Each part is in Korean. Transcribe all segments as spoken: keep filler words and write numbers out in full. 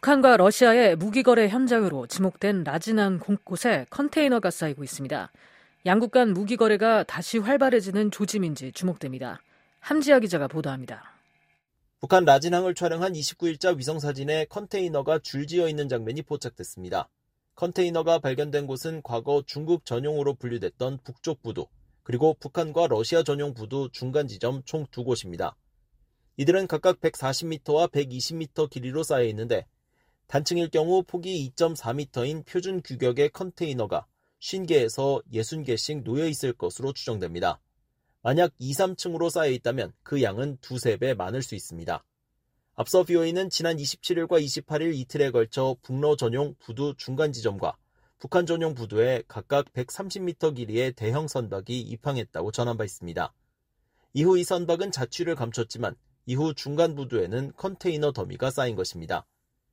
북한과 러시아의 무기거래 현장으로 지목된 라진항 곳곳에 컨테이너가 쌓이고 있습니다. 양국 간 무기거래가 다시 활발해지는 조짐인지 주목됩니다. 함지아 기자가 보도합니다. 북한 라진항을 촬영한 이십구일자 위성사진에 컨테이너가 줄지어 있는 장면이 포착됐습니다. 컨테이너가 발견된 곳은 과거 중국 전용으로 분류됐던 북쪽 부두, 그리고 북한과 러시아 전용 부두 중간 지점 총 두 곳입니다. 이들은 각각 백사십 미터와 백이십 미터 길이로 쌓여 있는데 단층일 경우 폭이 이 점 사 미터인 표준 규격의 컨테이너가 오십 개에서 육십 개씩 놓여 있을 것으로 추정됩니다. 만약 이, 삼층으로 쌓여 있다면 그 양은 두세 배 많을 수 있습니다. 앞서 비오이는 지난 이십칠일과 이십팔일 이틀에 걸쳐 북러 전용 부두 중간 지점과 북한 전용 부두에 각각 백삼십 미터 길이의 대형 선박이 입항했다고 전한 바 있습니다. 이후 이 선박은 자취를 감췄지만 이후 중간 부두에는 컨테이너 더미가 쌓인 것입니다.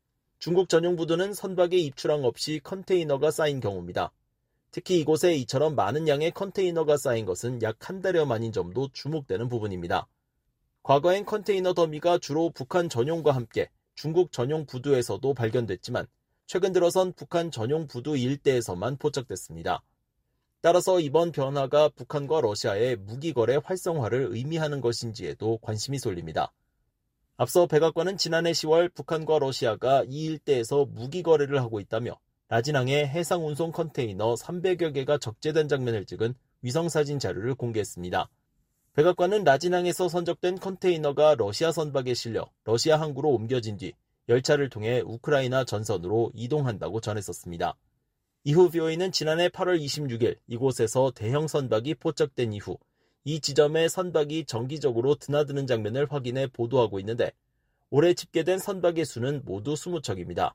중국 전용 부두는 선박에 입출항 없이 컨테이너가 쌓인 경우입니다. 특히 이곳에 이처럼 많은 양의 컨테이너가 쌓인 것은 약 한 달여 만인 점도 주목되는 부분입니다. 과거엔 컨테이너 더미가 주로 북한 전용과 함께 중국 전용 부두에서도 발견됐지만 최근 들어선 북한 전용 부두 일대에서만 포착됐습니다. 따라서 이번 변화가 북한과 러시아의 무기거래 활성화를 의미하는 것인지에도 관심이 쏠립니다. 앞서 백악관은 지난해 시월 북한과 러시아가 이 일대에서 무기거래를 하고 있다며 라진항에 해상운송 컨테이너 삼백여 개가 적재된 장면을 찍은 위성사진 자료를 공개했습니다. 백악관은 라진항에서 선적된 컨테이너가 러시아 선박에 실려 러시아 항구로 옮겨진 뒤 열차를 통해 우크라이나 전선으로 이동한다고 전했었습니다. 이후 비오이는 지난해 팔월 이십육일 이곳에서 대형 선박이 포착된 이후 이 지점에 선박이 정기적으로 드나드는 장면을 확인해 보도하고 있는데 올해 집계된 선박의 수는 모두 이십 척입니다.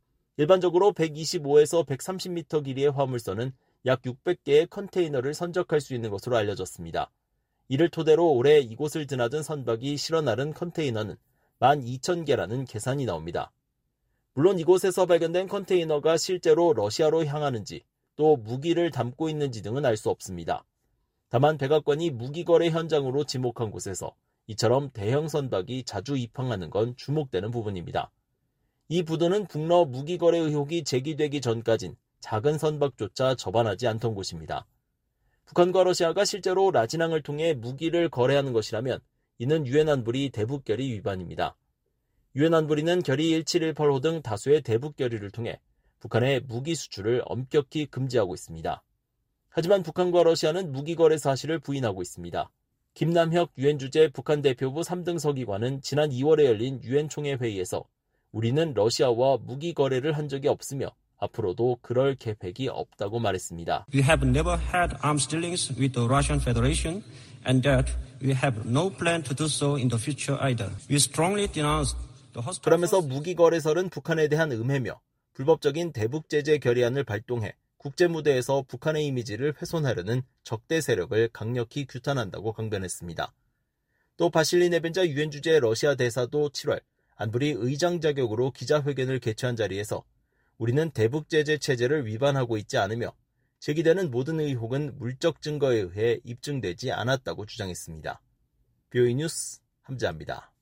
일반적으로 백이십오에서 백삼십 미터 길이의 화물선은 약 육백 개의 컨테이너를 선적할 수 있는 것으로 알려졌습니다. 이를 토대로 올해 이곳을 드나든 선박이 실어 나른 컨테이너는 만 이천 개라는 계산이 나옵니다. 물론 이곳에서 발견된 컨테이너가 실제로 러시아로 향하는지 또 무기를 담고 있는지 등은 알 수 없습니다. 다만 백악관이 무기거래 현장으로 지목한 곳에서 이처럼 대형 선박이 자주 입항하는 건 주목되는 부분입니다. 이 부두는 북러 무기거래 의혹이 제기되기 전까진 작은 선박조차 접안하지 않던 곳입니다. 북한과 러시아가 실제로 라진항을 통해 무기를 거래하는 것이라면 이는 유엔 안보리 대북결의 위반입니다. 유엔 안보리는 결의 일칠일팔 호 등 다수의 대북 결의를 통해 북한의 무기 수출을 엄격히 금지하고 있습니다. 하지만 북한과 러시아는 무기 거래 사실을 부인하고 있습니다. 김남혁 유엔 주재 북한 대표부 삼 등 서기관은 지난 이월에 열린 유엔 총회 회의에서 우리는 러시아와 무기 거래를 한 적이 없으며 앞으로도 그럴 계획이 없다고 말했습니다. We have never had arms dealings with the Russian Federation and that we have no plan to do so in the future either. We strongly denounce the hostile. 그러면서 무기 거래설은 북한에 대한 음해며 불법적인 대북 제재 결의안을 발동해 국제 무대에서 북한의 이미지를 훼손하려는 적대 세력을 강력히 규탄한다고 강변했습니다. 또 바실리 네벤자 유엔 주재 러시아 대사도 칠월 안보리 의장 자격으로 기자회견을 개최한 자리에서 우리는 대북 제재 체제를 위반하고 있지 않으며 제기되는 모든 의혹은 물적 증거에 의해 입증되지 않았다고 주장했습니다. 비오이 뉴스 함지아입니다.